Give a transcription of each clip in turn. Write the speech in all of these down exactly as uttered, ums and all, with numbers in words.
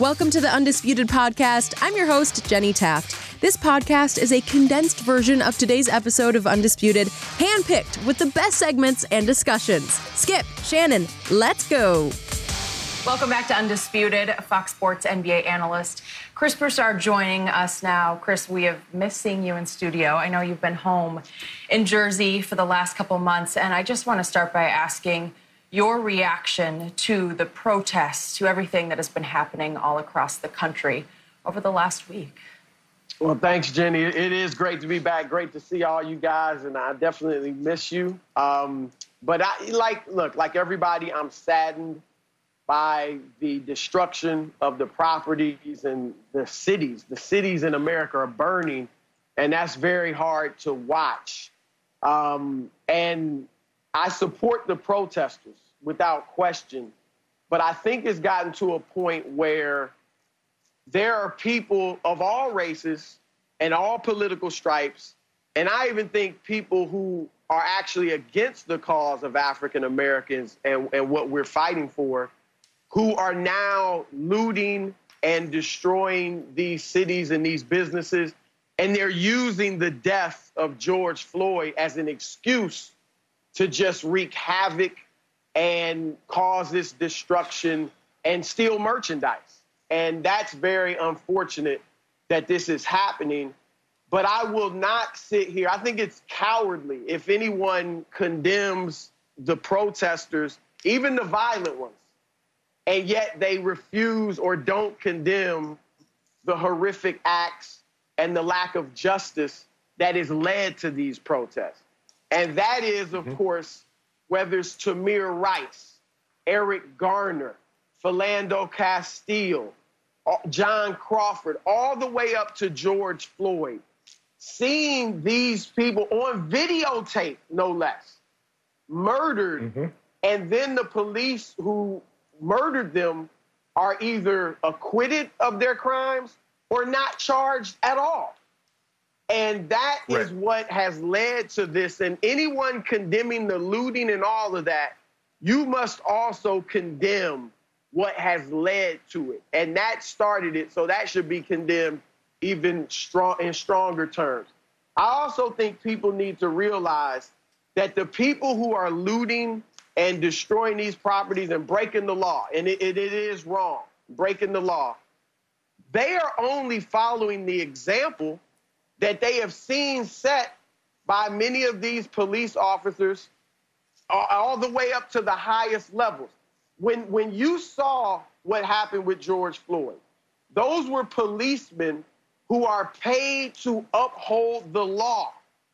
Welcome to the Undisputed Podcast. I'm your host, Jenny Taft. This podcast is a condensed version of today's episode of Undisputed, handpicked with the best segments and discussions. Skip, Shannon, let's go. Welcome back to Undisputed. Fox Sports N B A analyst Chris Broussard joining us now. Chris, we have missed seeing you in studio. I know you've been home in Jersey for the last couple months, and I just want to start by asking your reaction to the protests, to everything that has been happening all across the country over the last week. Well, thanks, Jenny. It is great to be back. Great to see all you guys, and I definitely miss you. Um, but I like, look, like everybody, I'm saddened by the destruction of the properties and the cities. The cities in America are burning, and that's very hard to watch. Um, and I support the protesters without question, but I think it's gotten to a point where there are people of all races and all political stripes, and I even think people who are actually against the cause of African Americans and, and what we're fighting for, who are now looting and destroying these cities and these businesses, and they're using the death of George Floyd as an excuse to just wreak havoc and cause this destruction and steal merchandise. And that's very unfortunate that this is happening. But I will not sit here. I think it's cowardly if anyone condemns the protesters, even the violent ones, and yet they refuse or don't condemn the horrific acts and the lack of justice that has led to these protests. And that is, of mm-hmm. course, whether it's Tamir Rice, Eric Garner, Philando Castile, John Crawford, all the way up to George Floyd, seeing these people on videotape, no less, murdered, mm-hmm. and then the police who murdered them are either acquitted of their crimes or not charged at all. And that right. is what has led to this. And anyone condemning the looting and all of that, you must also condemn what has led to it. And that started it, so that should be condemned even strong in stronger terms. I also think people need to realize that the people who are looting and destroying these properties and breaking the law, and it, it, it is wrong, breaking the law, they are only following the example that they have seen set by many of these police officers all, all the way up to the highest levels. When, when you saw what happened with George Floyd, those were policemen who are paid to uphold the law,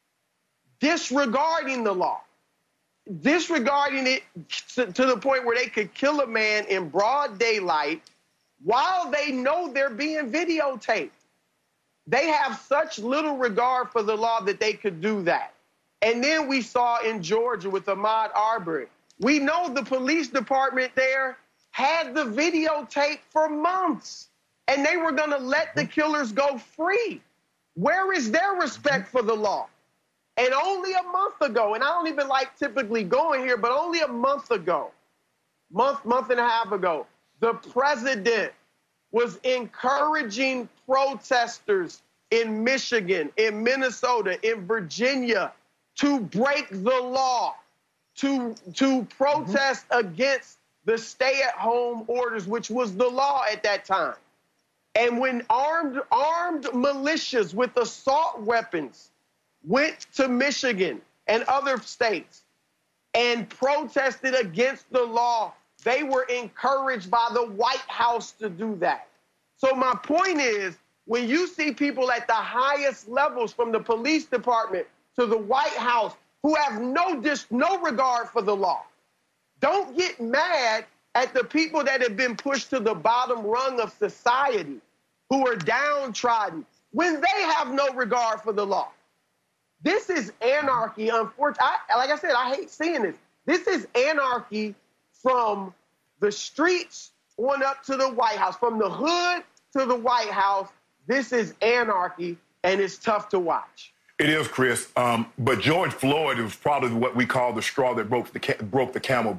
disregarding the law. Disregarding it to, to the point where they could kill a man in broad daylight while they know they're being videotaped. They have such little regard for the law that they could do that. And then we saw in Georgia with Ahmaud Arbery. We know the police department there had the videotape for months, and they were going to let the killers go free. Where is their respect for the law? And only a month ago, and I don't even like typically going here, but only a month ago, month, month and a half ago, the president was encouraging protesters in Michigan, in Minnesota, in Virginia to break the law, to, to protest mm-hmm. against the stay-at-home orders, which was the law at that time. And when armed, armed militias with assault weapons went to Michigan and other states and protested against the law, they were encouraged by the White House to do that. So my point is, when you see people at the highest levels, from the police department to the White House, who have no dis- no regard for the law, don't get mad at the people that have been pushed to the bottom rung of society, who are downtrodden, when they have no regard for the law. This is anarchy, unfortunately. I, like I said, I hate seeing this. This is anarchy from the streets on up to the White House, from the hood to the White House. This is anarchy, and it's tough to watch. It is, Chris. Um, but George Floyd was probably what we call the straw that broke the, ca- broke the camel back.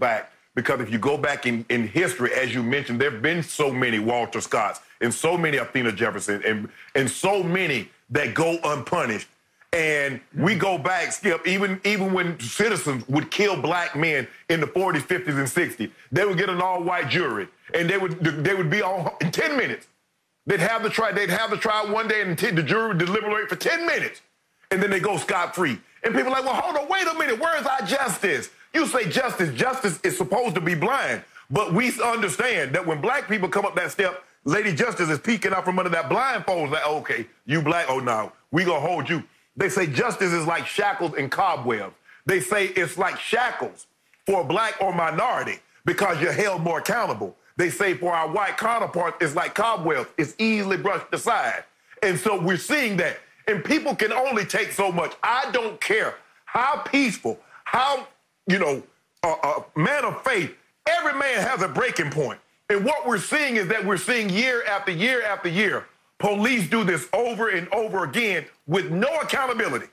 Because if you go back in, in history, as you mentioned, there have been so many Walter Scotts and so many Athena Jefferson and, and so many that go unpunished. And we go back, Skip, even, even when citizens would kill black men in the forties, fifties, and sixties, they would get an all-white jury, and they would they would be on in ten minutes. They'd have the trial. They'd have the trial one day, and the jury would deliberate for ten minutes, and then they go scot-free. And people are like, well, hold on, wait a minute. Where is our justice? You say justice. Justice is supposed to be blind, but we understand that when black people come up that step, Lady Justice is peeking out from under that blindfold. Like, okay, you black. Oh no, we gonna hold you. They say justice is like shackles and cobwebs. They say it's like shackles for a black or minority because you're held more accountable. They say for our white counterparts, it's like cobwebs. It's easily brushed aside. And so we're seeing that. And people can only take so much. I don't care how peaceful, how, you know, a uh, uh, man of faith, every man has a breaking point. And what we're seeing is that we're seeing year after year after year, police do this over and over again with no accountability.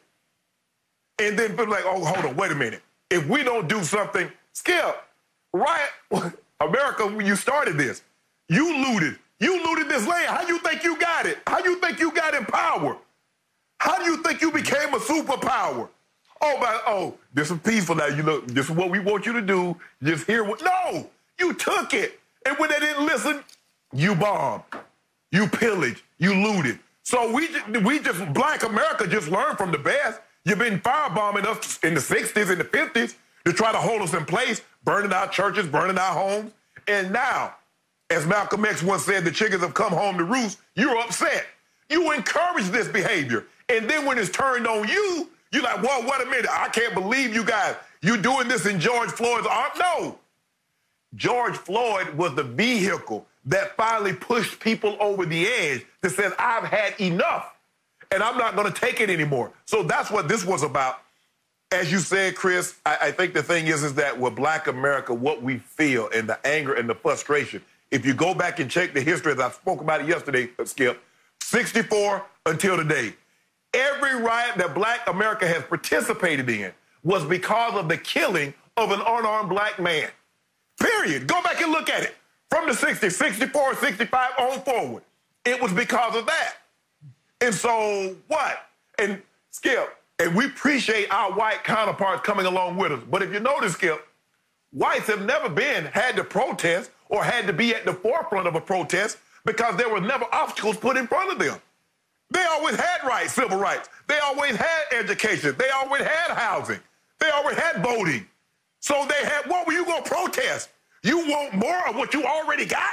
And then people are like, oh, hold on, wait a minute. If we don't do something, Skip, right? America, when you started this, you looted. You looted this land. How you think you got it? How you think you got in power? How do you think you became a superpower? Oh, my, oh, this is peaceful now. You look, this is what we want you to do. Just hear what, no, you took it. And when they didn't listen, you bombed. You pillaged, you looted. So we we just, black America just learned from the best. You've been firebombing us in the sixties and the fifties to try to hold us in place, burning our churches, burning our homes. And now, as Malcolm X once said, the chickens have come home to roost, you're upset. You encourage this behavior. And then when it's turned on you, you're like, whoa, wait a minute, I can't believe you guys, you doing this in George Floyd's arm. No. George Floyd was the vehicle that finally pushed people over the edge that said, I've had enough, and I'm not going to take it anymore. So that's what this was about. As you said, Chris, I, I think the thing is, is that with black America, what we feel and the anger and the frustration, if you go back and check the history, as I spoke about it yesterday, Skip, sixty-four until today, every riot that black America has participated in was because of the killing of an unarmed black man. Period. Go back and look at it. From the sixties, sixty-four, sixty-five on forward. It was because of that. And so what? And Skip, and we appreciate our white counterparts coming along with us. But if you notice, Skip, whites have never been, had to protest or had to be at the forefront of a protest because there were never obstacles put in front of them. They always had rights, civil rights. They always had education. They always had housing. They always had voting. So they had, what were you going to protest? You want more of what you already got?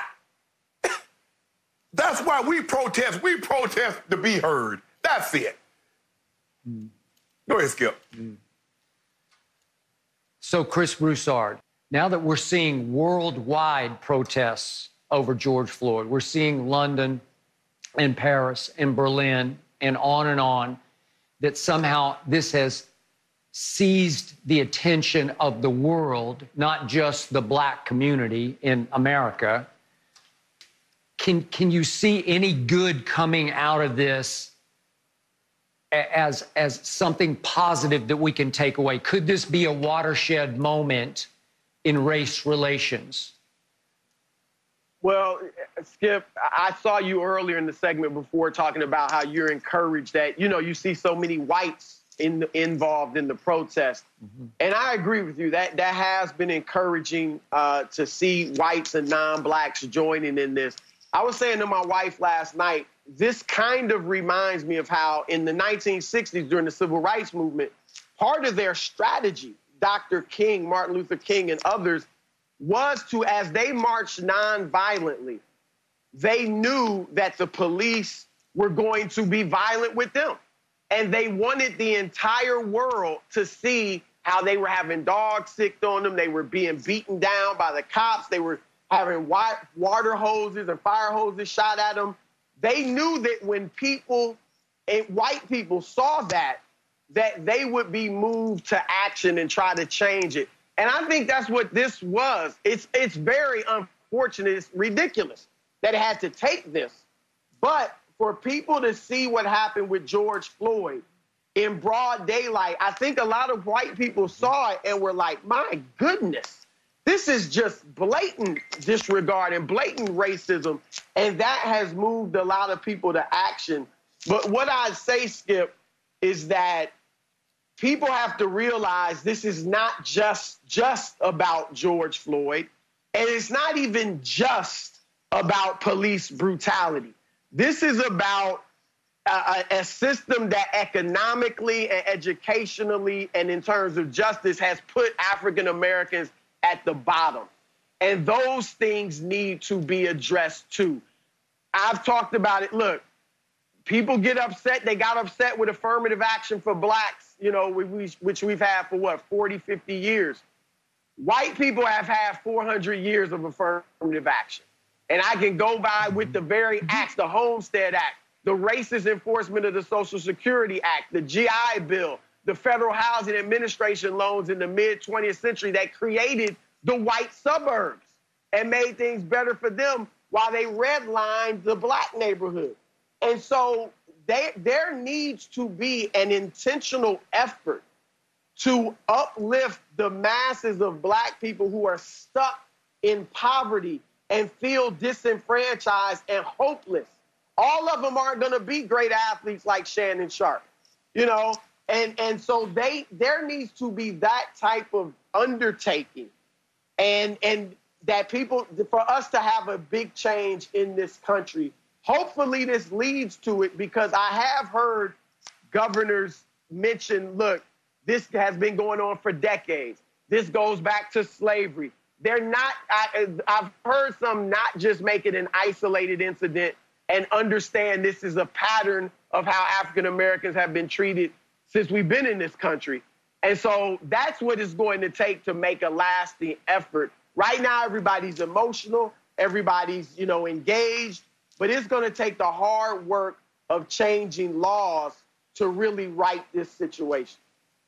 That's why we protest. We protest to be heard. That's it. Mm. Go ahead, Skip. Mm. So, Chris Broussard, now that we're seeing worldwide protests over George Floyd, we're seeing London and Paris and Berlin and on and on, that somehow this has seized the attention of the world, not just the black community in America. Can, can you see any good coming out of this as, as something positive that we can take away? Could this be a watershed moment in race relations? Well, Skip, I saw you earlier in the segment before talking about how you're encouraged that, you know, you see so many whites in the, involved in the protest. Mm-hmm. And I agree with you. That that has been encouraging uh, to see whites and non-blacks joining in this. I was saying to my wife last night, this kind of reminds me of how in the nineteen sixties during the Civil Rights Movement, part of their strategy, Doctor King, Martin Luther King, and others, was to, as they marched non-violently, they knew that the police were going to be violent with them. And they wanted the entire world to see how they were having dogs sicked on them. They were being beaten down by the cops. They were having water hoses and fire hoses shot at them. They knew that when people, and white people saw that, that they would be moved to action and try to change it. And I think that's what this was. It's, it's very unfortunate. It's ridiculous that it had to take this. But for people to see what happened with George Floyd in broad daylight, I think a lot of white people saw it and were like, my goodness, This is just blatant disregard and blatant racism, and that has moved a lot of people to action. But what I'd say, Skip, is that people have to realize this is not just, just about George Floyd, and it's not even just about police brutality. This is about a, a system that economically and educationally and in terms of justice has put African Americans at the bottom. And those things need to be addressed too. I've talked about it. Look, people get upset. They got upset with affirmative action for blacks, you know, which we've had for what, forty, fifty years. White people have had four hundred years of affirmative action. And I can go by with the very acts, the Homestead Act, the Racist Enforcement of the Social Security Act, the G I Bill, the Federal Housing Administration loans in the mid twentieth century that created the white suburbs and made things better for them while they redlined the black neighborhood. And so they, there needs to be an intentional effort to uplift the masses of black people who are stuck in poverty and feel disenfranchised and hopeless. All of them aren't going to be great athletes like Shannon Sharpe, you know? And and so they there needs to be that type of undertaking, and and that people, for us to have a big change in this country. Hopefully this leads to it, because I have heard governors mention, look, this has been going on for decades. This goes back to slavery. They're not, I, I've heard some not just make it an isolated incident and understand this is a pattern of how African Americans have been treated since we've been in this country. And so that's what it's going to take to make a lasting effort. Right now, everybody's emotional, everybody's, you know, engaged, but it's going to take the hard work of changing laws to really right this situation.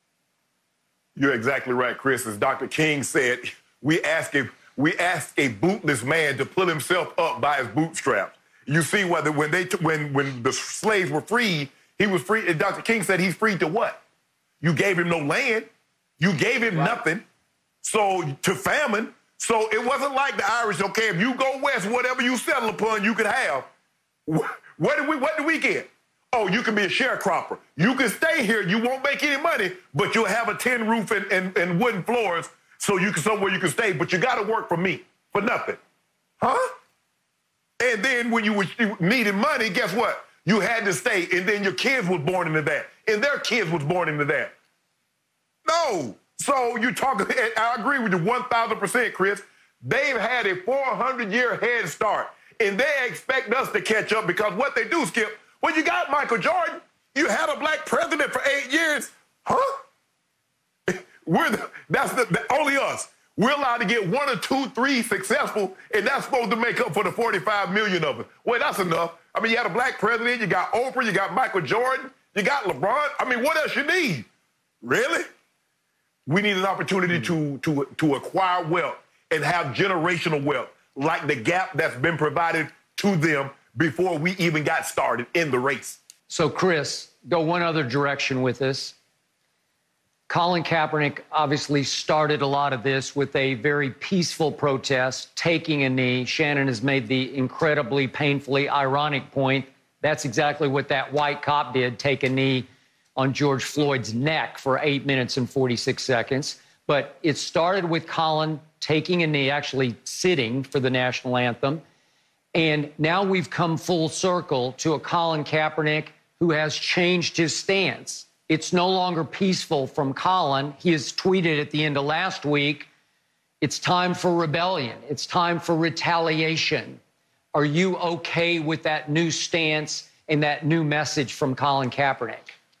You're exactly right, Chris. As Doctor King said, we ask a, we ask a bootless man to pull himself up by his bootstraps. You see, whether when they when when the slaves were freed, he was free. And Doctor King said he's free to what? You gave him no land. You gave him right. nothing. So to famine. So it wasn't like the Irish, okay, if you go west, whatever you settle upon, you could have. What did we, what did we get? Oh, you can be a sharecropper. You can stay here. You won't make any money, but you'll have a tin roof and, and, and wooden floors so you can somewhere you can stay. But you got to work for me for nothing. Huh? And then when you were needing money, guess what? You had to stay, and then your kids was born into that, and their kids was born into that. No. So you're talking, I agree with you one thousand percent, Chris. They've had a four hundred year head start, and they expect us to catch up because what they do, Skip, when you got Michael Jordan, you had a black president for eight years. Huh? We're the, that's the, the, only us. We're allowed to get one or two, three successful, and that's supposed to make up for the forty-five million of it. Well, that's enough. I mean, you had a black president, you got Oprah, you got Michael Jordan, you got LeBron. I mean, what else you need? Really? We need an opportunity to, to, to acquire wealth and have generational wealth, like the gap that's been provided to them before we even got started in the race. So, Chris, go one other direction with this. Colin Kaepernick obviously started a lot of this with a very peaceful protest, taking a knee. Shannon has made the incredibly painfully ironic point. That's exactly what that white cop did, take a knee on George Floyd's neck for eight minutes and forty-six seconds. But it started with Colin taking a knee, actually sitting for the national anthem. And now we've come full circle to a Colin Kaepernick who has changed his stance. It's no longer peaceful from Colin. He has tweeted at the end of last week, it's time for rebellion. It's time for retaliation. Are you okay with that new stance and that new message from Colin Kaepernick?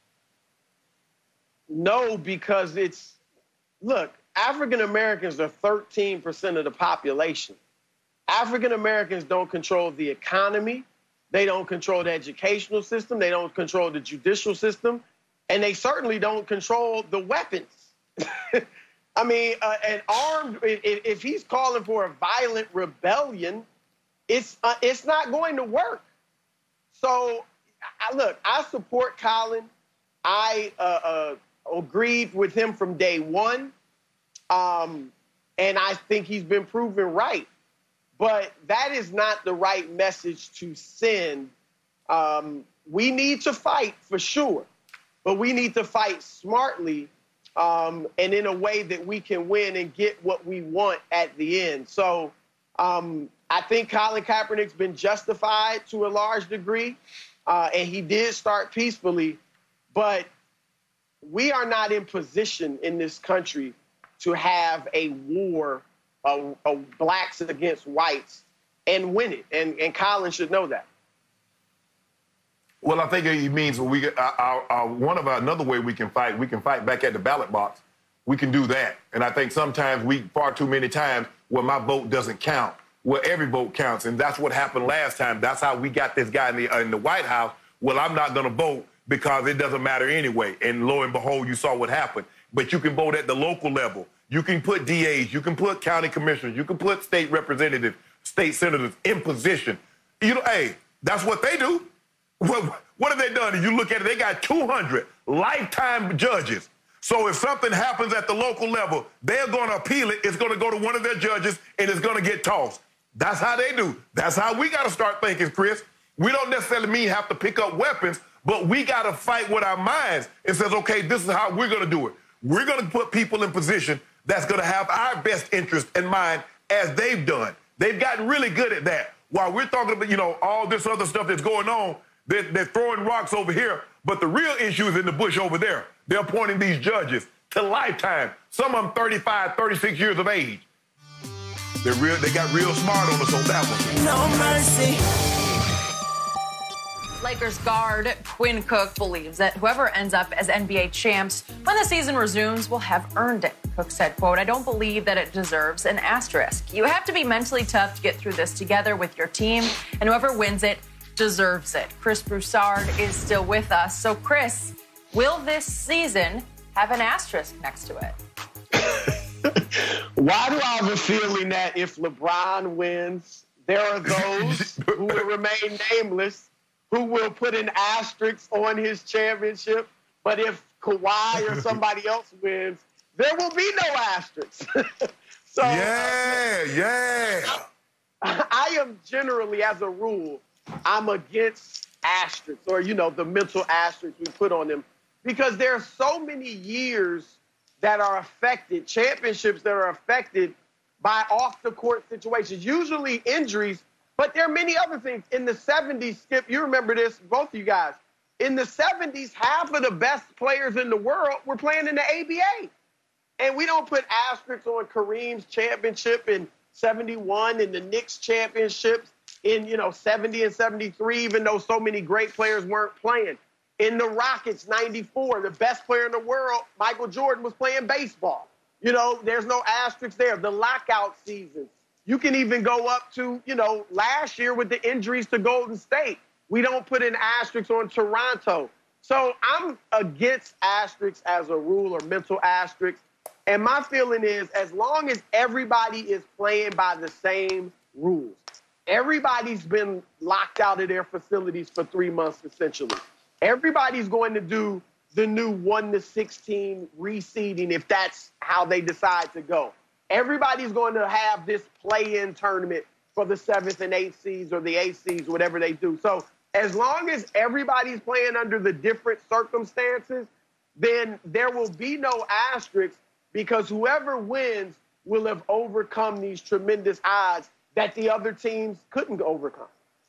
No, because it's, look, African Americans are thirteen percent of the population. African Americans don't control the economy. They don't control the educational system. They don't control the judicial system. And they certainly don't control the weapons. I mean, uh, an armed, if, if he's calling for a violent rebellion, it's, uh, it's not going to work. So, I, look, I support Colin. I uh, uh, agreed with him from day one. Um, and I think he's been proven right. But that is not the right message to send. Um, we need to fight for sure, but we need to fight smartly um, and in a way that we can win and get what we want at the end. So um, I think Colin Kaepernick's been justified to a large degree, uh, and he did start peacefully, but we are not in position in this country to have a war of, of blacks against whites and win it, and, and Colin should know that. Well, I think it means we our, our, our, one of our, another way we can fight, we can fight back at the ballot box. We can do that. And I think sometimes we, far too many times, where my vote doesn't count, where every vote counts. And that's what happened last time. That's how we got this guy in the, uh, in the White House. Well, I'm not going to vote because it doesn't matter anyway. And lo and behold, you saw what happened. But you can vote at the local level. You can put D As, you can put county commissioners, you can put state representatives, state senators in position. You know, hey, that's what they do. What, what have they done? If you look at it, they got two hundred lifetime judges. So if something happens at the local level, they're going to appeal it. It's going to go to one of their judges, and it's going to get tossed. That's how they do. That's how we got to start thinking, Chris. We don't necessarily mean have to pick up weapons, but we got to fight with our minds and says, okay, this is how we're going to do it. We're going to put people in position that's going to have our best interest in mind as they've done. They've gotten really good at that. While we're talking about, you know, all this other stuff that's going on, they're, they're throwing rocks over here, but the real issue is in the bush over there. They're appointing these judges to lifetime. Some of them thirty-five, thirty-six years of age. They're real, they got real smart on us on that one. No mercy. Lakers guard Quinn Cook believes that whoever ends up as N B A champs when the season resumes will have earned it. Cook said, quote, "I don't believe that it deserves an asterisk. You have to be mentally tough to get through this together with your team, and whoever wins it deserves it." Chris Broussard is still with us. So, Chris, will this season have an asterisk next to it? Why do I have a feeling that if LeBron wins, there are those who will remain nameless who will put an asterisk on his championship? But if Kawhi or somebody else wins, there will be no asterisk. So, yeah, yeah. I, I am generally, as a rule, I'm against asterisks, or, you know, the mental asterisks we put on them, because there are so many years that are affected, championships that are affected by off-the-court situations, usually injuries, but there are many other things. In the seventies, Skip, you remember this, both of you guys. In the seventies, half of the best players in the world were playing in the A B A. And we don't put asterisks on Kareem's championship in seventy-one and the Knicks championships in, you know, seventy and seventy-three, even though so many great players weren't playing. In the Rockets, ninety-four, the best player in the world, Michael Jordan, was playing baseball. You know, there's no asterisk there. The lockout seasons. You can even go up to, you know, last year with the injuries to Golden State. We don't put an asterisk on Toronto. So I'm against asterisks as a rule, or mental asterisks. And my feeling is, as long as everybody is playing by the same rules, everybody's been locked out of their facilities for three months, essentially. Everybody's going to do the new one to sixteen reseeding if that's how they decide to go. Everybody's going to have this play-in tournament for the seventh and eighth seeds, or the eighth seeds, whatever they do. So as long as everybody's playing under the different circumstances, then there will be no asterisks, because whoever wins will have overcome these tremendous odds that the other teams couldn't overcome.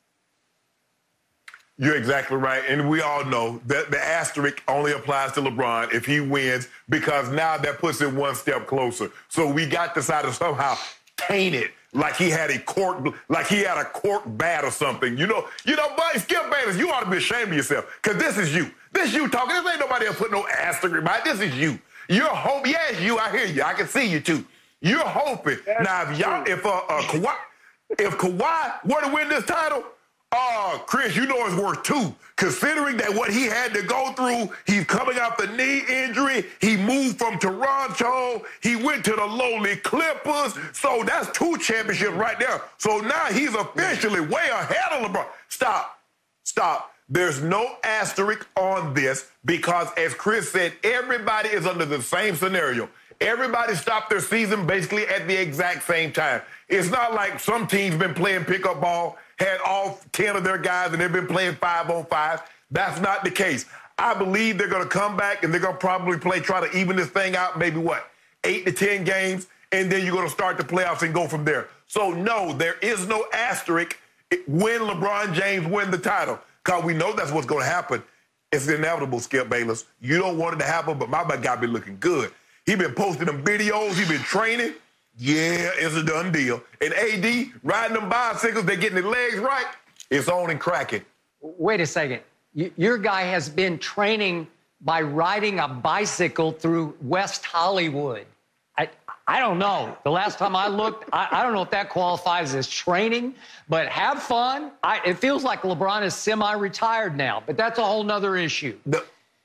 You're exactly right. And we all know that the asterisk only applies to LeBron if he wins, because now that puts it one step closer. So we got to try to somehow paint it like he had a court, like he had a court bat or something. You know, you know, but Skip Bayless, you ought to be ashamed of yourself, because this is you. This you talking. This ain't nobody else put no asterisk by it. This is you. You're hoping. Yes, you. I hear you. I can see you too. You're hoping. That's now, if y'all, if uh, uh Kawhi, if Kawhi were to win this title, Uh, Chris, you know it's worth two. Considering that what he had to go through, he's coming off the knee injury. He moved from Toronto. He went to the lowly Clippers. So that's two championships right there. So now he's officially way ahead of LeBron. Stop. Stop. There's no asterisk on this, because, as Chris said, everybody is under the same scenario. Everybody stopped their season basically at the exact same time. It's not like some teams been playing pickup ball, had all ten of their guys, and they've been playing five on five. That's not the case. I believe they're going to come back, and they're going to probably play, try to even this thing out, maybe what, eight to ten games, and then you're going to start the playoffs and go from there. So, no, there is no asterisk when LeBron James win the title, because we know that's what's going to happen. It's inevitable, Skip Bayless. You don't want it to happen, but my guy been looking good. He been posting them videos. He been training. Yeah, it's a done deal. And A D, riding them bicycles, they getting their legs right. It's on and cracking. Wait a second. Y- your guy has been training by riding a bicycle through West Hollywood. I, I don't know. The last time I looked, I, I don't know if that qualifies as training, but have fun. I, it feels like LeBron is semi-retired now, but that's a whole nother issue. The,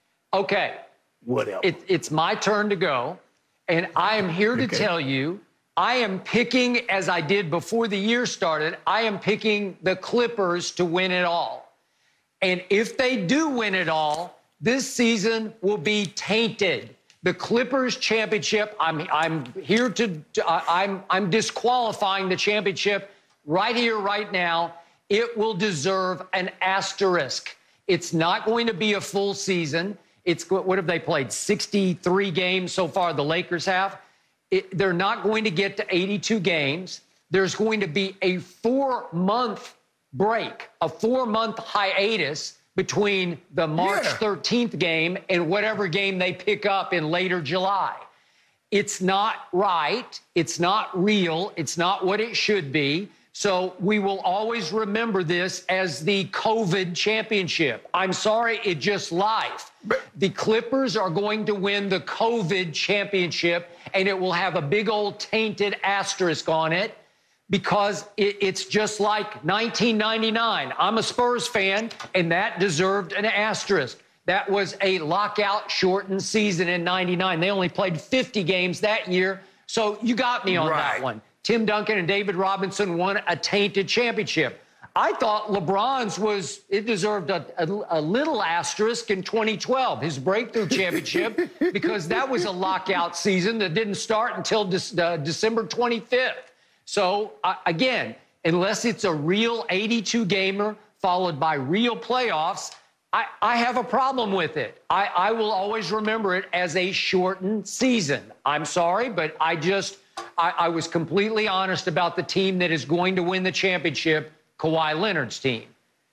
okay. Whatever. It, it's my turn to go, and I am here to okay. tell you, I am picking, as I did before the year started, I am picking the Clippers to win it all. And if they do win it all, this season will be tainted. The Clippers championship, I'm, I'm here to, to uh, I'm, I'm disqualifying the championship right here, right now. It will deserve an asterisk. It's not going to be a full season. It's, what have they played? sixty-three games so far, the Lakers have. It, they're not going to get to eighty-two games. There's going to be a four-month break, a four-month hiatus between the March yeah. thirteenth game and whatever game they pick up in later July. It's not right. It's not real. It's not what it should be. So we will always remember this as the COVID championship. I'm sorry, it's just life. But the Clippers are going to win the COVID championship, and it will have a big old tainted asterisk on it because it, it's just like nineteen ninety-nine. I'm a Spurs fan, and that deserved an asterisk. That was a lockout-shortened season in ninety-nine. They only played fifty games that year, so you got me on right. that one. Tim Duncan and David Robinson won a tainted championship. I thought LeBron's was, it deserved a, a, a little asterisk in twenty twelve, his breakthrough championship, because that was a lockout season that didn't start until de- uh, December twenty-fifth. So, uh, again, unless it's a real eighty-two gamer followed by real playoffs, I, I have a problem with it. I, I will always remember it as a shortened season. I'm sorry, but I just... I, I was completely honest about the team that is going to win the championship, Kawhi Leonard's team.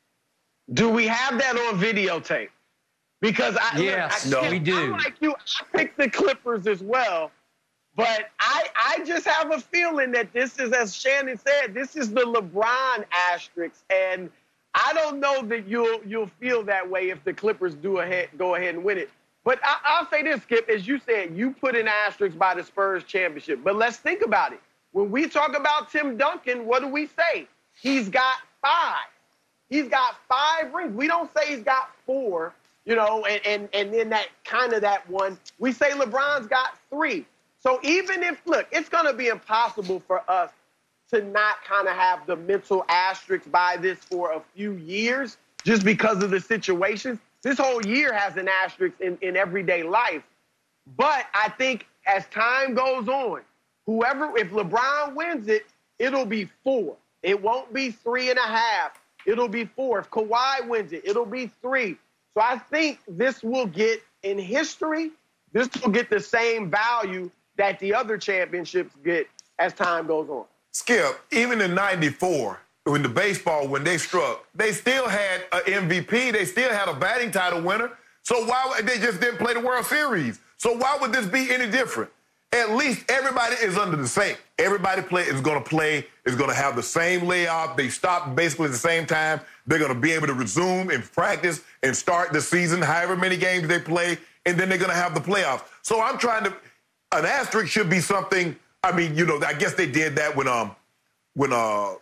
Do we have that on videotape? Because I, yes, look, I, no, we do. I'm like you, I picked the Clippers as well, but I, I just have a feeling that this is, as Shannon said, this is the LeBron asterisk, and I don't know that you'll you'll feel that way if the Clippers do ahead go ahead and win it. But I, I'll say this, Skip, as you said, you put an asterisk by the Spurs championship. But let's think about it. When we talk about Tim Duncan, what do we say? He's got five. He's got five rings. We don't say he's got four, you know, and, and, and then that kind of that one. We say LeBron's got three. So even if, look, it's going to be impossible for us to not kind of have the mental asterisk by this for a few years just because of the situations. This whole year has an asterisk in, in everyday life. But I think as time goes on, whoever, if LeBron wins it, it'll be four. It won't be three and a half. It'll be four. If Kawhi wins it, it'll be three. So I think this will get, in history, this will get the same value that the other championships get as time goes on. Skip, even in ninety-four, when the baseball, when they struck, they still had an M V P. They still had a batting title winner. So why would they just didn't play the World Series? So why would this be any different? At least everybody is under the same. Everybody play is going to play, is going to have the same layoff. They stop basically at the same time. They're going to be able to resume and practice and start the season, however many games they play, and then they're going to have the playoffs. So I'm trying to, an asterisk should be something, I mean, you know, I guess they did that when, um, when, uh,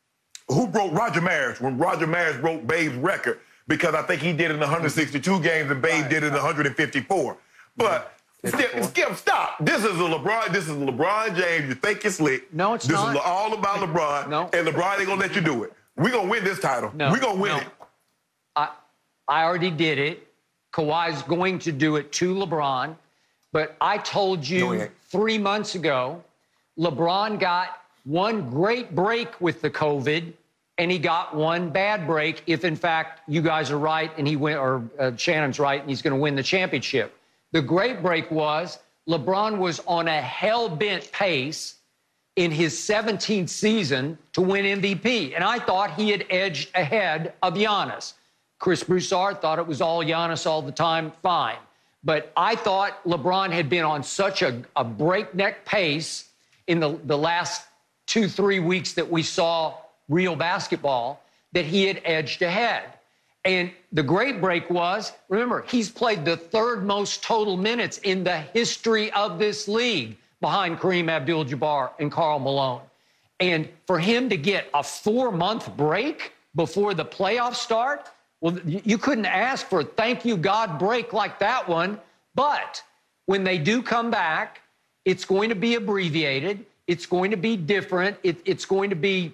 who broke Roger Maris, when Roger Maris broke Babe's record, because I think he did it in one hundred sixty-two games and Babe right, did it in one hundred fifty-four. But Skip, Skip, stop. This is a LeBron, this is LeBron James. You think you're slick. No, it's this not. This is all about LeBron. No. And LeBron ain't gonna let you do it. We're gonna win this title. No. We're gonna win no. it. I I already did it. Kawhi's going to do it to LeBron. But I told you No, three months ago, LeBron got one great break with the COVID, and he got one bad break if, in fact, you guys are right and he win, or uh, Shannon's right and he's going to win the championship. The great break was LeBron was on a hell-bent pace in his seventeenth season to win M V P, and I thought he had edged ahead of Giannis. Chris Broussard thought it was all Giannis all the time, fine. But I thought LeBron had been on such a, a breakneck pace in the, the last two, three weeks that we saw real basketball that he had edged ahead. And the great break was, remember, he's played the third most total minutes in the history of this league behind Kareem Abdul-Jabbar and Karl Malone. And for him to get a four-month break before the playoffs start, well, you couldn't ask for a thank you, God break like that one. But when they do come back, it's going to be abbreviated. It's going to be different. It, it's going to be,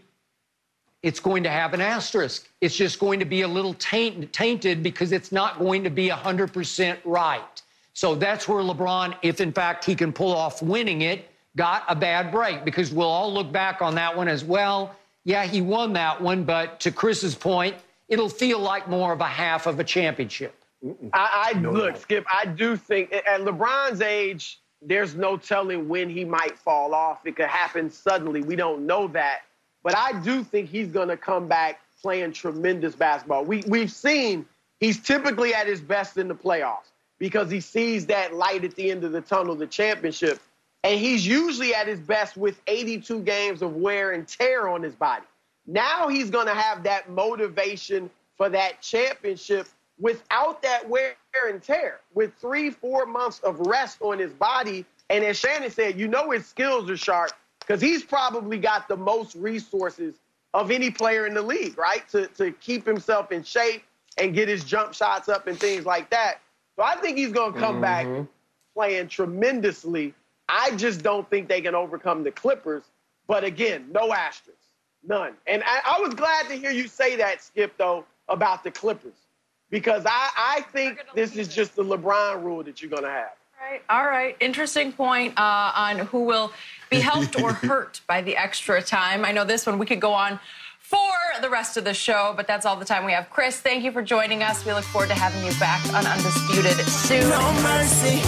it's going to have an asterisk. It's just going to be a little taint, tainted because it's not going to be one hundred percent right. So that's where LeBron, if in fact he can pull off winning it, got a bad break, because we'll all look back on that one as well. Yeah, he won that one, but to Chris's point, it'll feel like more of a half of a championship. I, I No, look, no. Skip, I do think at LeBron's age, there's no telling when he might fall off. It could happen suddenly. We don't know that. But I do think he's going to come back playing tremendous basketball. We, we've seen he's typically at his best in the playoffs because he sees that light at the end of the tunnel, the championship. And he's usually at his best with eighty-two games of wear and tear on his body. Now he's going to have that motivation for that championship without that wear and tear, with three, four months of rest on his body. And as Shannon said, you know his skills are sharp because he's probably got the most resources of any player in the league, right, to, to keep himself in shape and get his jump shots up and things like that. So I think he's going to come mm-hmm. back playing tremendously. I just don't think they can overcome the Clippers. But again, no asterisks, none. And I, I was glad to hear you say that, Skip, though, about the Clippers, because I, I think this is just the LeBron rule that you're going to have. Right. All right. Interesting point uh, on who will be helped or hurt by the extra time. I know this one we could go on for the rest of the show, but that's all the time we have. Chris, thank you for joining us. We look forward to having you back on Undisputed soon. No mercy.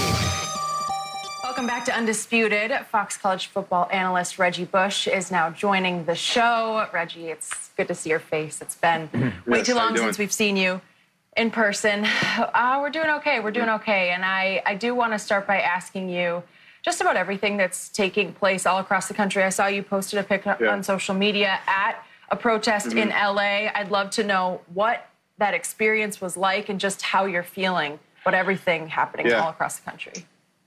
Welcome back to Undisputed. Fox College football analyst Reggie Bush is now joining the show. Reggie, it's good to see your face. It's been way yes, too long since we've seen you in person. Uh, we're doing okay. We're doing okay. And I, I do want to start by asking you just about everything that's taking place all across the country. I saw you posted a pic yeah. on social media at a protest mm-hmm. in L A. I'd love to know what that experience was like and just how you're feeling about everything happening yeah. all across the country.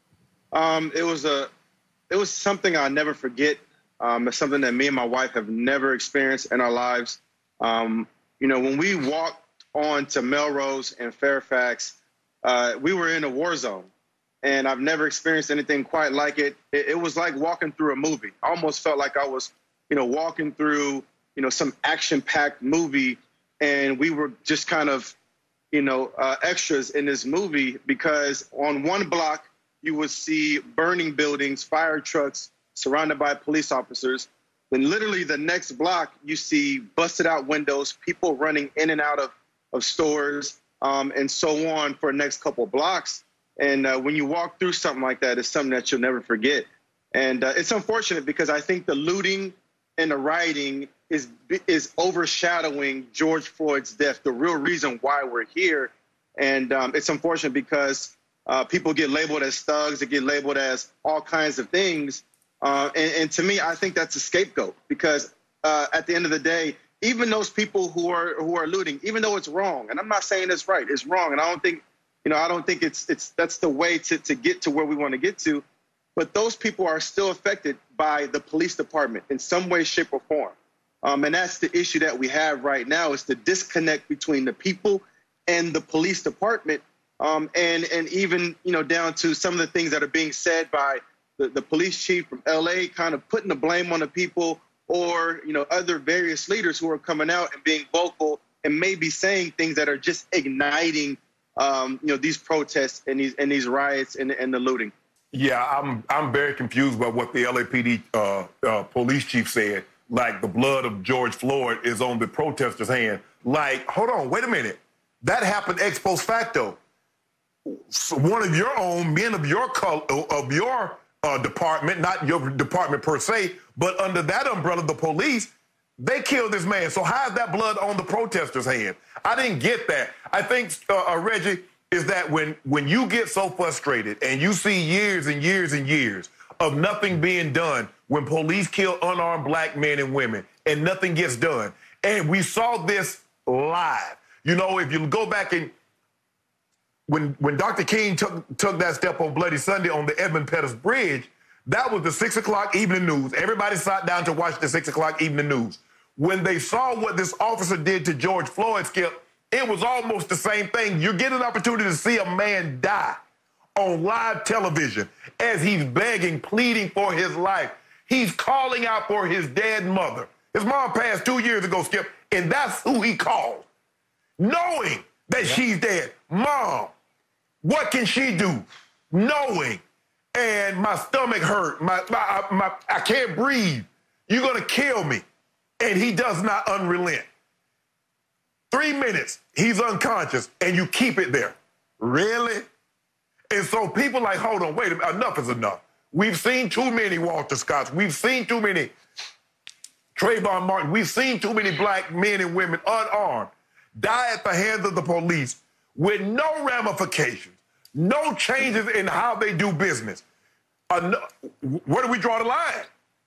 Um, it was a, it was something I'll never forget. Um, it's something that me and my wife have never experienced in our lives. Um, you know, when we walked on to Melrose and Fairfax, uh, we were in a war zone, and I've never experienced anything quite like it. it. It was like walking through a movie. I almost felt like I was, you know, walking through, you know, some action-packed movie, and we were just kind of, you know, uh, extras in this movie, because on one block you would see burning buildings, fire trucks surrounded by police officers. Then literally the next block you see busted out windows, people running in and out of, of stores, um, and so on for the next couple of blocks. And uh, when you walk through something like that, it's something that you'll never forget. And uh, it's unfortunate because I think the looting and the rioting is is overshadowing George Floyd's death, the real reason why we're here. And um, it's unfortunate because uh, people get labeled as thugs, they get labeled as all kinds of things. Uh, and, and to me, I think that's a scapegoat, because uh, at the end of the day, even those people who are who are looting, even though it's wrong, and I'm not saying it's right, it's wrong, and I don't think, you know, I don't think it's it's that's the way to to get to where we want to get to. But those people are still affected by the police department in some way, shape, or form. Um, and that's the issue that we have right now, is the disconnect between the people and the police department, um, and and even, you know, down to some of the things that are being said by the, the police chief from L A, kind of putting the blame on the people, or, you know, other various leaders who are coming out and being vocal and maybe saying things that are just igniting um, you know, these protests and these and these riots and, and the looting. Yeah, I'm I'm very confused by what the L A P D uh, uh, police chief said. Like the blood of George Floyd is on the protesters' hand. Like, hold on, wait a minute. That happened ex post facto. So one of your own men of your color, of your uh, department, not your department per se, but under that umbrella, the police, they killed this man. So how is that blood on the protesters' hand? I didn't get that. I think, uh, uh, Reggie, is that when, when you get so frustrated and you see years and years and years of nothing being done when police kill unarmed black men and women and nothing gets done, and we saw this live. You know, if you go back and when when Doctor King took took that step on Bloody Sunday on the Edmund Pettus Bridge, that was the six o'clock evening news. Everybody sat down to watch the six o'clock evening news. When they saw what this officer did to George Floyd, Skip, it was almost the same thing. You're getting an opportunity to see a man die on live television as he's begging, pleading for his life. He's calling out for his dead mother. His mom passed two years ago, Skip, and that's who he called, knowing that yep. she's dead. Mom, what can she do? Knowing, and my stomach hurt. My, my, my, I can't breathe. You're going to kill me. And he does not unrelent. Three minutes, he's unconscious, and you keep it there. Really? And so people like, hold on, wait a minute, enough is enough. We've seen too many Walter Scotts. We've seen too many Trayvon Martin. We've seen too many black men and women unarmed die at the hands of the police with no ramifications, no changes in how they do business. Uh, where do we draw the line?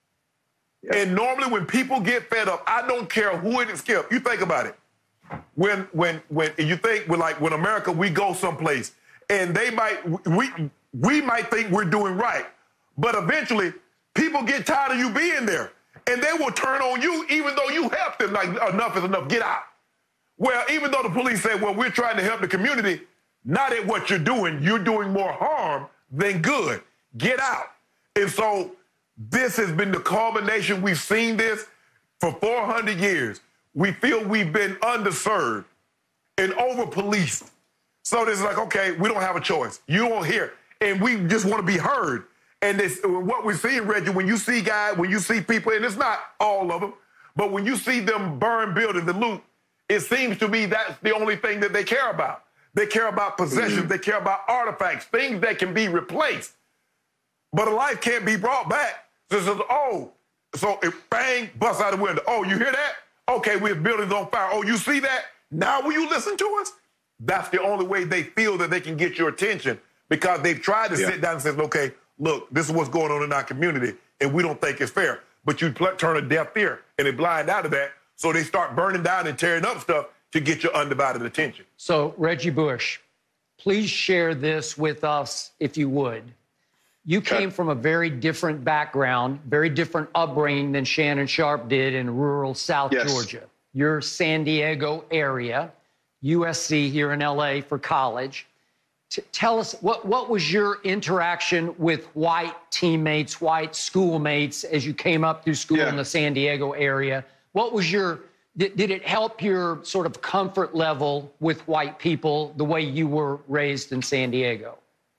Yep. And normally when people get fed up, I don't care who it is, Skip, you think about it. When when when you think we're like when America, we go someplace and they might we we might think we're doing right, but eventually people get tired of you being there and they will turn on you even though you helped them. Like, enough is enough, get out. Well, even though the police say, well, we're trying to help the community, not at what you're doing. You're doing more harm than good. Get out. And so this has been the culmination. We've seen this for four hundred years. We feel we've been underserved and over-policed. So it's like, okay, we don't have a choice. You don't hear. And we just want to be heard. And this, what we're seeing, Reggie, when you see guys, when you see people, and it's not all of them, but when you see them burn buildings and loot, it seems to me that's the only thing that they care about. They care about possessions. Mm-hmm. They care about artifacts, things that can be replaced. But a life can't be brought back. So, so oh, so if bang, bust out the window. Oh, you hear that? Okay, we have buildings on fire. Oh, you see that? Now will you listen to us? That's the only way they feel that they can get your attention, because they've tried to yeah. sit down and say, okay, look, this is what's going on in our community, and we don't think it's fair. But you pl- turn a deaf ear, and they blind out of that, so they start burning down and tearing up stuff to get your undivided attention. So, Reggie Bush, please share this with us, if you would. You came from a very different background, very different upbringing than Shannon Sharpe did in rural South yes. Georgia. You're San Diego area, U S C here in L A for college. T- tell us, what, what was your interaction with white teammates, white schoolmates as you came up through school yeah. in the San Diego area? What was your, did, did it help your sort of comfort level with white people the way you were raised in San Diego?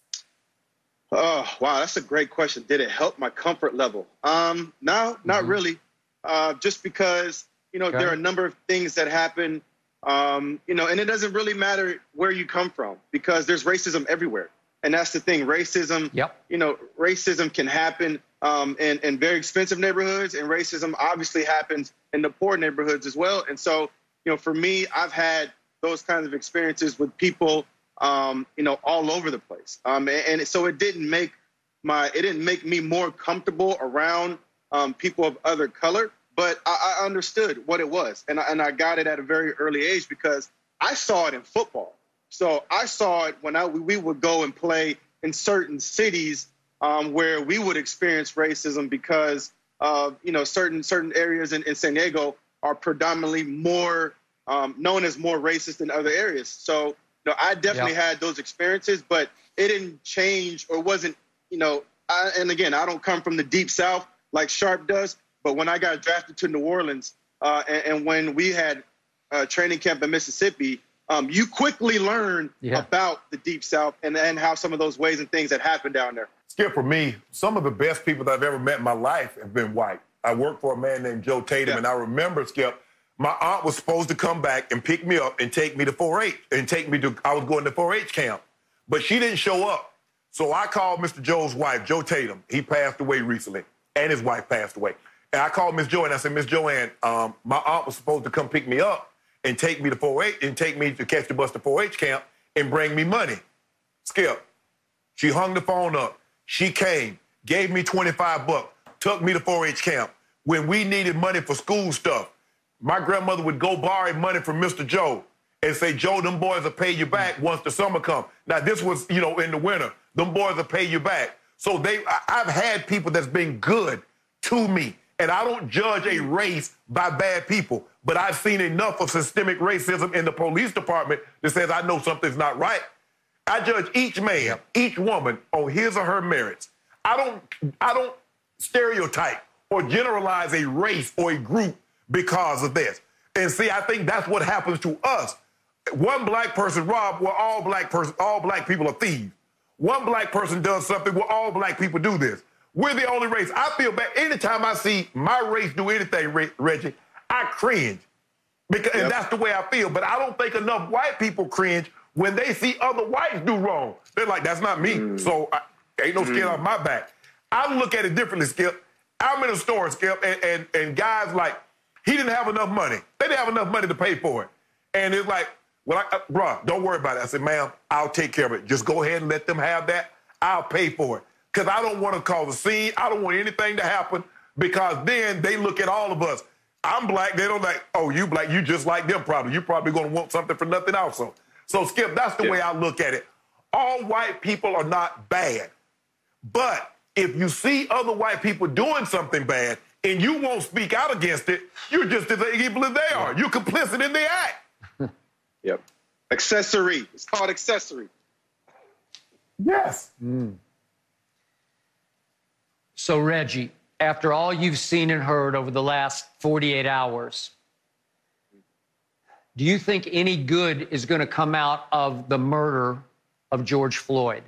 Oh, wow, that's a great question. Did it help my comfort level? Um, no, not mm-hmm. really. Uh, just because, you know, okay. there are a number of things that happen, um, you know, and it doesn't really matter where you come from, because there's racism everywhere. And that's the thing. Racism, yep. you know, racism can happen um, in, in very expensive neighborhoods, and racism obviously happens in the poor neighborhoods as well. And so, you know, for me, I've had those kinds of experiences with people Um, you know, all over the place. Um, and, and so it didn't make my, it didn't make me more comfortable around um, people of other color, but I, I understood what it was. And I, and I got it at a very early age because I saw it in football. So I saw it when I, we would go and play in certain cities um, where we would experience racism because, uh, you know, certain, certain areas in, in San Diego are predominantly more um, known as more racist than other areas. So, No, I definitely yeah. had those experiences, but it didn't change or wasn't, you know, I, and again, I don't come from the deep South like Sharpe does, but when I got drafted to New Orleans uh, and, and when we had uh, training camp in Mississippi, um, you quickly learn yeah. about the Deep South and, and how some of those ways and things that happen down there. Skip, for me, some of the best people that I've ever met in my life have been white. I worked for a man named Joe Tatum, yeah. and I remember, Skip, my aunt was supposed to come back and pick me up and take me to four H and take me to, I was going to four H camp, but she didn't show up. So I called Mister Joe's wife, Joe Tatum. He passed away recently, and his wife passed away. And I called Miss Joe, and I said, Miss Joanne, um, my aunt was supposed to come pick me up and take me to four H and take me to catch the bus to four H camp and bring me money. Skip, she hung the phone up. She came, gave me twenty-five bucks, took me to four H camp. When we needed money for school stuff, my grandmother would go borrow money from Mister Joe and say, Joe, them boys will pay you back once the summer comes. Now, this was, you know, in the winter. Them boys will pay you back. So they, I've had people that's been good to me. And I don't judge a race by bad people, but I've seen enough of systemic racism in the police department that says I know something's not right. I judge each man, each woman on his or her merits. I don't, I don't stereotype or generalize a race or a group because of this. And see, I think that's what happens to us. One black person robbed, well, all black person, all black people are thieves. One black person does something, well, all black people do this. We're the only race. I feel bad. Anytime I see my race do anything, Reggie, I cringe. Because, yep. And that's the way I feel. But I don't think enough white people cringe when they see other whites do wrong. They're like, that's not me. Mm. So I, ain't no skin mm. off my back. I look at it differently, Skip. I'm in a store, Skip, and, and, and guys like, he didn't have enough money. They didn't have enough money to pay for it. And it's like, well, I, uh, bro, don't worry about it. I said, ma'am, I'll take care of it. Just go ahead and let them have that. I'll pay for it. Because I don't want to cause a scene. I don't want anything to happen because then they look at all of us. I'm black. They don't like, oh, you black. You just like them probably. You're probably going to want something for nothing also. So, Skip, that's the yeah. way I look at it. All white people are not bad. But if you see other white people doing something bad and you won't speak out against it, you're just as evil as they are. You're complicit in the act. Yep. Accessory. It's called accessory. Yes. Mm. So, Reggie, after all you've seen and heard over the last forty-eight hours, do you think any good is going to come out of the murder of George Floyd?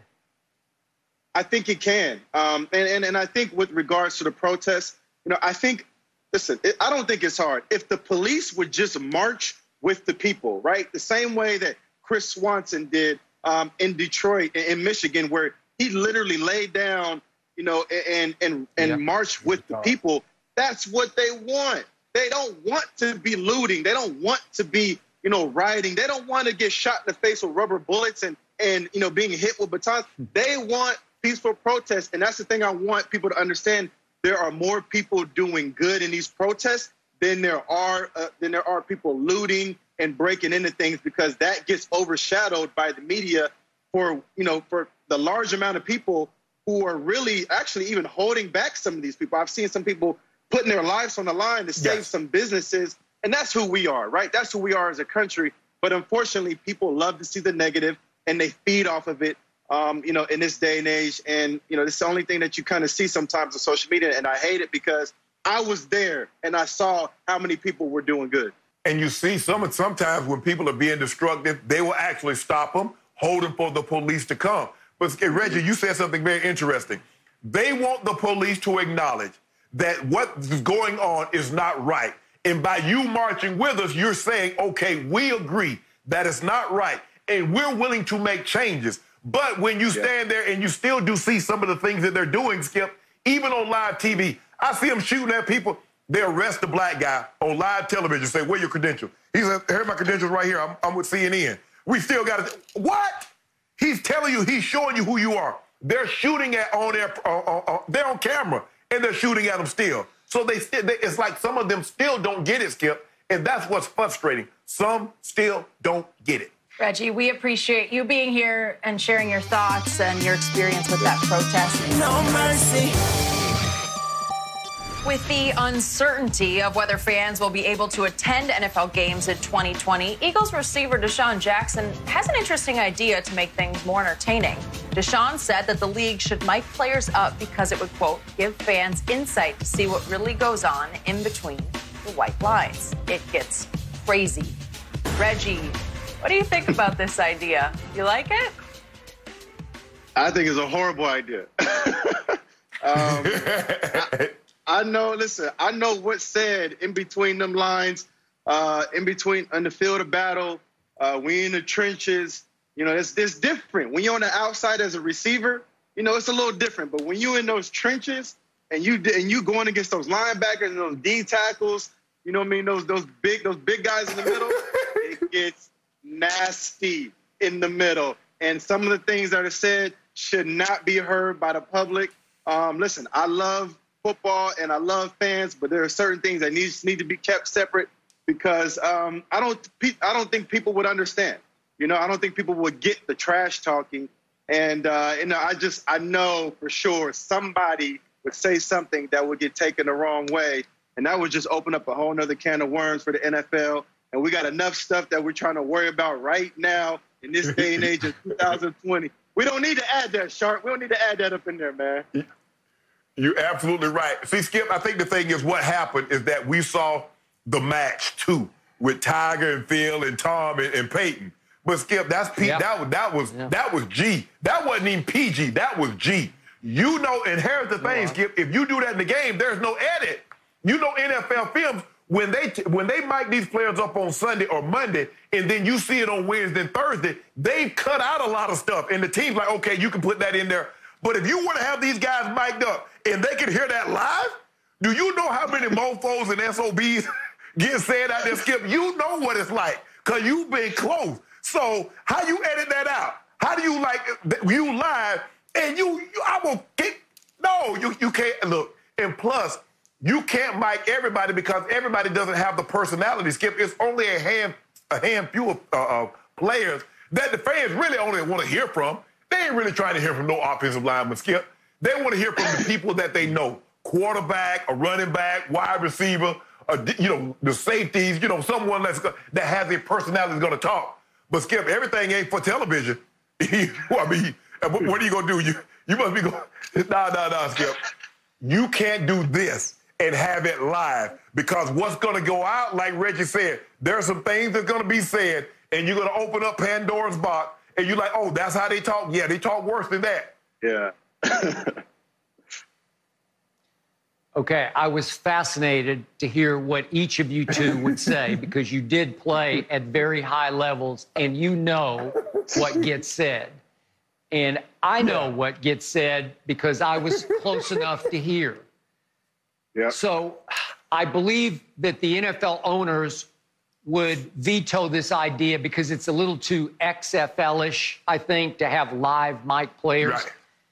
I think it can. Um, and, and, and I think with regards to the protests, you know, I think, listen, it, I don't think it's hard. If the police would just march with the people, right? The same way that Chris Swanson did um, in Detroit, in, in Michigan, where he literally laid down, you know, and and and yeah. march with the people. That's what they want. They don't want to be looting. They don't want to be, you know, rioting. They don't want to get shot in the face with rubber bullets and and you know being hit with batons. They want peaceful protests, and that's the thing I want people to understand. There are more people doing good in these protests than there are uh, than there are people looting and breaking into things, because that gets overshadowed by the media for you know for the large amount of people who are really actually even holding back some of these people. I've seen some people putting their lives on the line to save yes. some businesses, and that's who we are, right? That's who we are as a country. But unfortunately, people love to see the negative, and they feed off of it, um, you know, in this day and age. And, you know, it's the only thing that you kind of see sometimes on social media, and I hate it because I was there, and I saw how many people were doing good. And you see some sometimes when people are being destructive, they will actually stop them, hold them for the police to come. But, Reggie, you said something very interesting. They want the police to acknowledge that what's going on is not right. And by you marching with us, you're saying, okay, we agree that it's not right, and we're willing to make changes. But when you stand there and you still do see some of the things that they're doing, Skip, even on live T V, I see them shooting at people. They arrest the black guy on live television, say, where are your credentials? He said, here's my credentials right here. I'm, I'm with C N N. We still got to, what? He's telling you, he's showing you who you are. They're shooting at on their, uh, uh, uh, they're on camera, and they're shooting at them still. So they, still, they, it's like some of them still don't get it, Skip, and that's what's frustrating. Some still don't get it. Reggie, we appreciate you being here and sharing your thoughts and your experience with that protest. No mercy. With the uncertainty of whether fans will be able to attend N F L games in twenty twenty, Eagles receiver Deshaun Jackson has an interesting idea to make things more entertaining. Deshaun said that the league should mic players up because it would, quote, give fans insight to see what really goes on in between the white lines. It gets crazy. Reggie, What do you think about this idea? You like it? I think it's a horrible idea. um, I, I know, listen, I know what's said in between them lines, uh, in between, on the field of battle, uh, we in the trenches. You know, it's, it's different. When you're on the outside as a receiver, you know, it's a little different. But when you're in those trenches and, you, and you going against those linebackers and those D tackles, you know what I mean, those, those, big, those big guys in the middle, it gets nasty in the middle. And some of the things that are said should not be heard by the public. Um, listen, I love football and I love fans, but there are certain things that need, need to be kept separate because um, I don't I don't think people would understand. You know, I don't think people would get the trash talking. And, uh, you know, I just, I know for sure somebody would say something that would get taken the wrong way. And that would just open up a whole nother can of worms for the N F L. And we got enough stuff that we're trying to worry about right now in this day and age of two thousand twenty. We don't need to add that, Sharp. We don't need to add that up in there, man. You're absolutely right. See, Skip, I think the thing is what happened is that we saw the match, too, with Tiger and Phil and Tom and, and Peyton. But, Skip, that's P- yep. that was that was yep. that was G. That wasn't even P G. That was G. You know, and here's the thing, Skip. If you do that in the game, there's no edit. You know N F L films, when they t- when they mic these players up on Sunday or Monday, and then you see it on Wednesday and Thursday, they've cut out a lot of stuff. And the team's like, okay, you can put that in there. But if you want to have these guys mic'd up and they can hear that live, do you know how many mofos and S O Bs get said out there, Skip? You know what it's like because you've been close. So how you edit that out? How do you, like, you live and you, you I will get, no, you, you can't, look, and plus, you can't mic everybody because everybody doesn't have the personality, Skip. It's only a hand, a handful of uh, uh, players that the fans really only want to hear from. They ain't really trying to hear from no offensive lineman, Skip. They want to hear from the people that they know. Quarterback, a running back, wide receiver, a, you know, the safeties, you know, someone that's, that has a personality is going to talk. But, Skip, everything ain't for television. I mean, what are you going to do? You you must be going, nah, nah, nah, Skip. You can't do this and have it live because what's going to go out, like Reggie said, there are some things that's going to be said, and you're going to open up Pandora's box, and you're like, oh, that's how they talk? Yeah, they talk worse than that. Yeah. Okay, I was fascinated to hear what each of you two would say because you did play at very high levels and you know what gets said. And I know yeah. what gets said because I was close enough to hear. Yep. So I believe that the N F L owners would veto this idea because it's a little too X F L-ish, I think, to have live mic players. Right.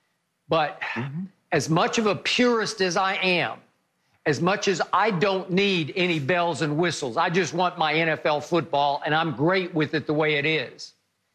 But mm-hmm. as much of a purist as I am, as much as I don't need any bells and whistles, I just want my N F L football, and I'm great with it the way it is.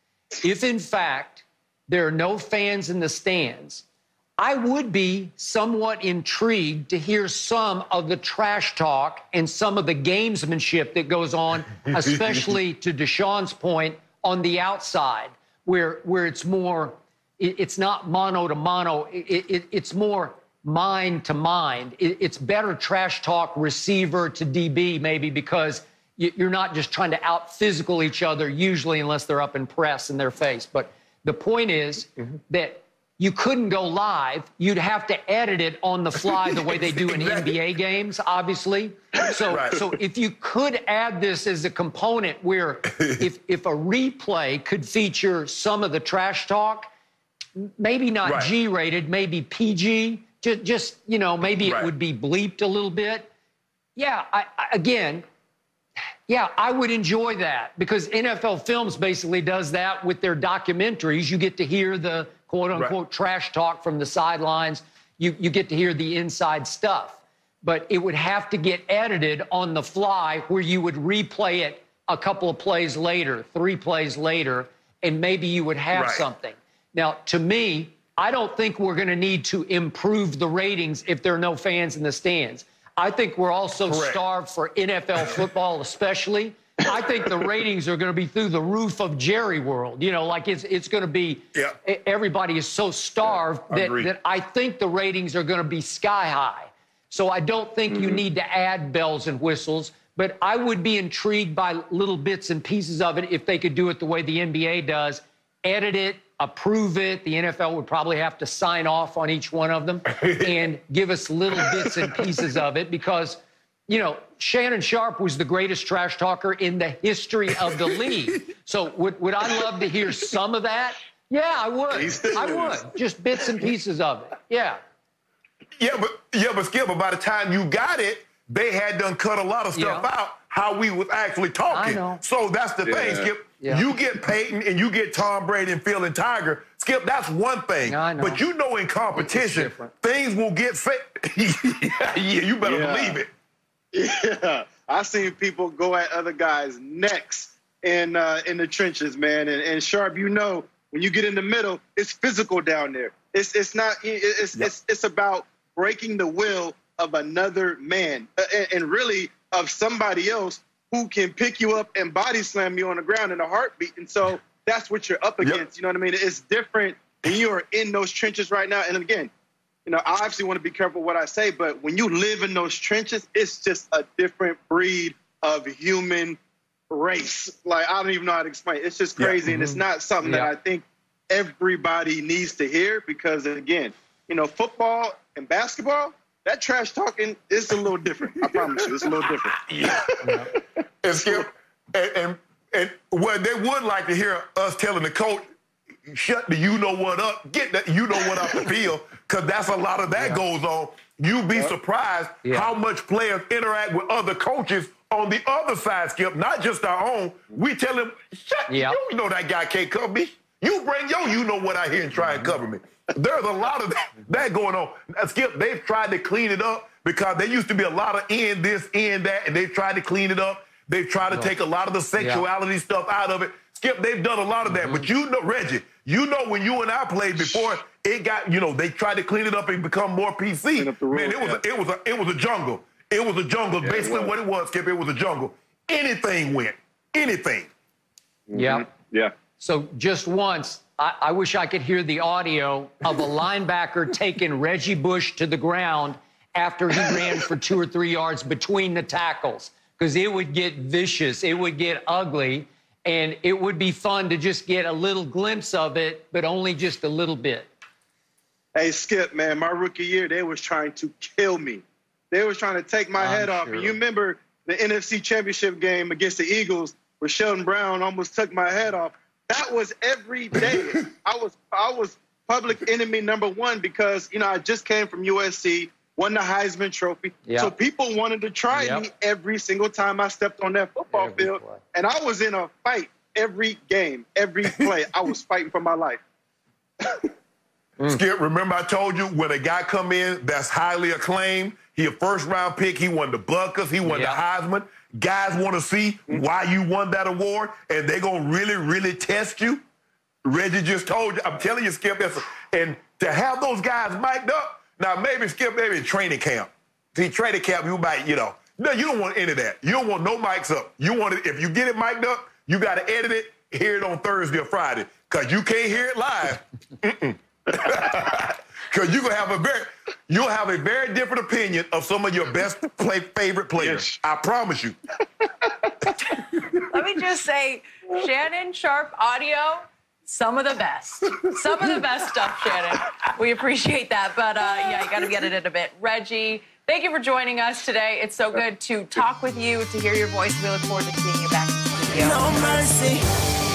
If, in fact, there are no fans in the stands, I would be somewhat intrigued to hear some of the trash talk and some of the gamesmanship that goes on, especially to Deshaun's point, on the outside, where, where it's more, it, it's not mono to mono, it, it, it's more mind to mind. It, it's better trash talk receiver to D B maybe because you, you're not just trying to out-physical each other usually unless they're up in press in their face. But the point is mm-hmm. that you couldn't go live. You'd have to edit it on the fly the way they do in N B A games, obviously. So, right. so if you could add this as a component where if, if a replay could feature some of the trash talk, maybe not right. G-rated, maybe P G, just, just you know, maybe right. it would be bleeped a little bit. Yeah, I, I, again, yeah, I would enjoy that because N F L Films basically does that with their documentaries. You get to hear the quote-unquote right. trash talk from the sidelines. You, you get to hear the inside stuff. But it would have to get edited on the fly where you would replay it a couple of plays later, three plays later, and maybe you would have right. something. Now, to me, I don't think we're going to need to improve the ratings if there are no fans in the stands. I think we're also Correct. starved for N F L football especially. I think the ratings are going to be through the roof of Jerry World. You know, like it's it's going to be yeah. everybody is so starved yeah, that, that I think the ratings are going to be sky high. So I don't think mm-hmm. you need to add bells and whistles. but I would be intrigued by little bits and pieces of it if they could do it the way the N B A does, edit it, approve it. The N F L would probably have to sign off on each one of them and give us little bits and pieces of it because, you know, Shannon Sharpe was the greatest trash talker in the history of the league. So would, would I love to hear some of that? Yeah, I would. I would. Just bits and pieces of it. Yeah. Yeah, but yeah, but Skip, but by the time you got it, they had done cut a lot of stuff Yeah. out how we was actually talking. I know. So that's the Yeah. thing, Skip. Yeah. You get Peyton and you get Tom Brady and Phil and Tiger. Skip, that's one thing. I know. But you know in competition, different. things will get fake. yeah, you better Yeah. believe it. Yeah, I seen people go at other guys' necks in uh, in the trenches, man. And, and Sharpe, you know, when you get in the middle, it's physical down there. It's it's not. It's Yep. it's it's about breaking the will of another man, uh, and, and really of somebody else who can pick you up and body slam you on the ground in a heartbeat. And so that's what you're up Yep. against. You know what I mean? It's different when you are in those trenches right now. And again, you know, I obviously want to be careful what I say, but when you live in those trenches, it's just a different breed of human race. Like, I don't even know how to explain it. It's just crazy, Yeah. and it's not something Yeah. that I think everybody needs to hear because, again, you know, football and basketball, that trash talking is a little different. I promise you, it's a little different. Yeah. And Skip, and, and, and what they would like to hear us telling the coach, shut the you know what up, get the you know what up the field, because that's a lot of that Yeah. goes on. You'd be surprised Yeah. how much players interact with other coaches on the other side, Skip, not just our own. We tell them, shut, Yeah. you know that guy can't cover me. You bring your you know what out here and try and cover me. There's a lot of that, that going on. Now, Skip, they've tried to clean it up because there used to be a lot of in this, in that, and they've tried to clean it up. They've tried to take a lot of the sexuality stuff out of it. Skip, they've done a lot of that. Mm-hmm. But you know, Reggie, you know when you and I played before, it got, you know, they tried to clean it up and become more P C. Clean up the Man, rules, it was, yeah. a, it was a, it was a jungle. It was a jungle. Yeah, it Basically was. what it was, Skip, it was a jungle. Anything went. Anything. Yeah. Yeah. So just once, I, I wish I could hear the audio of a linebacker taking Reggie Bush to the ground after he ran for two or three yards between the tackles, because it would get vicious, it would get ugly, and it would be fun to just get a little glimpse of it, but only just a little bit. Hey, Skip, man, my rookie year, they was trying to kill me. They was trying to take my I'm head off. sure. And you remember the N F C Championship game against the Eagles where Sheldon Brown almost took my head off? That was every day. I was I was public enemy number one because, you know, I just came from U S C, won the Heisman Trophy. Yep. So people wanted to try Yep. me every single time I stepped on that football Every field. play. And I was in a fight every game, every play. I was fighting for my life. Skip, remember I told you when a guy come in that's highly acclaimed, he a first round pick, he won the Buckers, he won Yeah. the Heisman. Guys want to see why you won that award, and they gonna really, really test you. Reggie just told you, I'm telling you, Skip, that's and to have those guys mic'd up, now maybe Skip, maybe in training camp. See, training camp, you might, you know. No, you don't want any of that. You don't want no mics up. You want it, if you get it mic'd up, you gotta edit it, hear it on Thursday or Friday. Cause you can't hear it live. Mm-mm. Because you're gonna have a very, you'll have a very different opinion of some of your best play, favorite players. Yes. I promise you. Let me just say, Shannon Sharpe audio, some of the best. Some of the best stuff, Shannon. We appreciate that. But uh, yeah, you got to get it in a bit. Reggie, thank you for joining us today. It's so good to talk with you, to hear your voice. We look forward to seeing you back in the studio. No mercy.